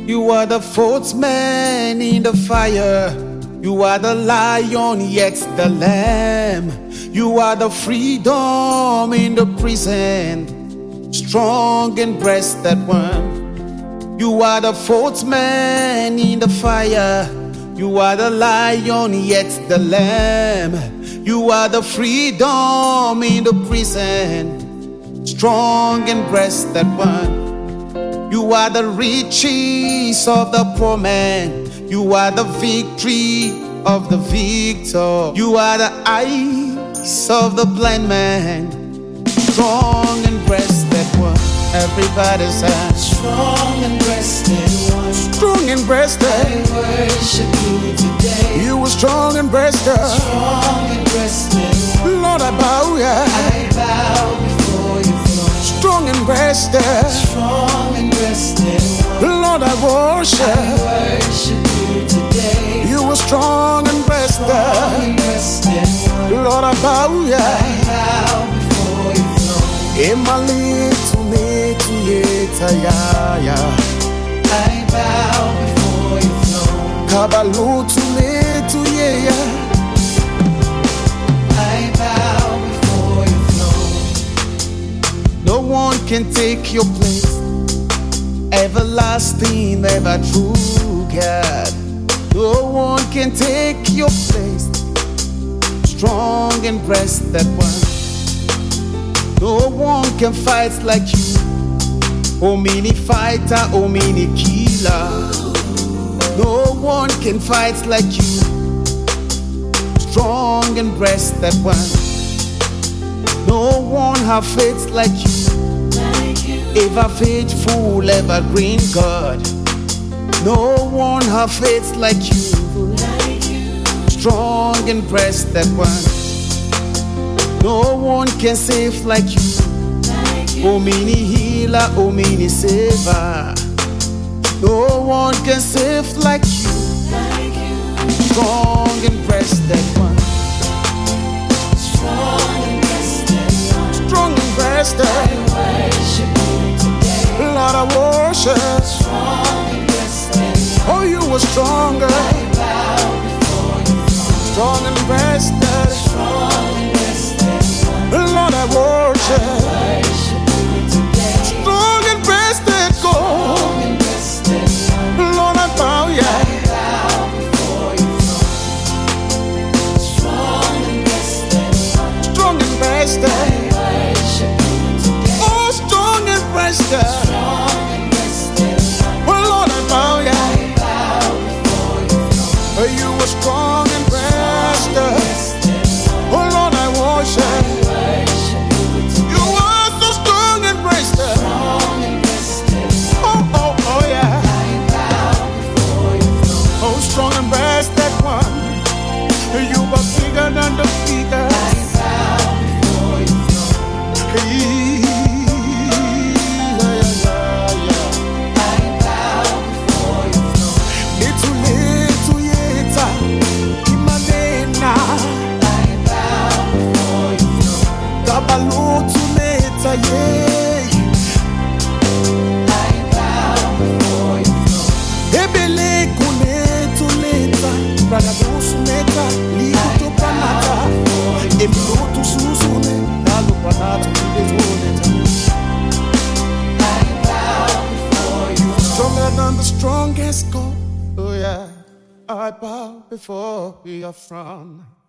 You are the fourth man in the fire. You are the lion, yet the lamb. You are the freedom in the prison, strong and breasted one. You are the fourth man in the fire. You are the lion, yet the lamb. You are the freedom in the prison, strong and breasted one. You are the riches of the poor man. You are the victory of the victor. You are the eyes of the blind man, strong and breasted one. Everybody say, strong and breasted one. Strong and breasted. I worship you today. You were strong and breasted. Strong and breasted one. Lord, I bow, yeah. I bow before your throne. Strong and breasted. Strong and breasted one. Lord, I worship. I worship you today. You were strong and breasted. Strong and breasted one. Lord, I bow, yeah. I bow before your throne. Emali to me to yeta ya ya. I bow before your throne. Kabalu to me to ye ya. I bow before your throne. No one can take your place. Everlasting, ever true God. No one can take your place. Strong and breasted one. No one can fight like you. Oh mini fighter, oh mini killer. No one can fight like you. Strong and breasted one. No one have faith like you. Ever faithful, ever green God. No one have faith like you. Strong and breasted one. No one can save like you. Oh mini healer, oh mini saver. No one can save like you. Strong and breasted one. Strong and breasted one. Strong and breasted. I worship you today. Lord, I worship. Strong and breasted one. Oh, you were stronger. I bow before your throne. Strong and breasted. Strong and breasted one. Lord, I worship. Worship you today. Strong and breasted, go. Strong and breasted one. Lord, I bow, yeah. I bow before your throne. Strong and breasted one. Strong and breasted. I worship you today. Oh, strong and breasted. Strong and breasted one. Oh, Lord, I bow, yeah. I bow before your throne. Oh, you were strong and breasted. Breasted one. Oh, Lord, I worship. Worship you today. You are so strong and breasted. Strong and breasted one. Oh, oh, oh, yeah. I bow before your throne. Oh, strong and breasted one. You are bigger than the bigger. I bow before your throne. Hey, yeah, yeah, yeah. I bow before your throne. Little yeta, imanena. I bow before your throne. Kabalu to leta, yeah. I bow before your throne. Ebele kune to leta, brother busuneta, liku panata. Emilo to susune, nalu panata to I bow before your throne. stronger than the strongest God. Oh yeah, I bow before your throne.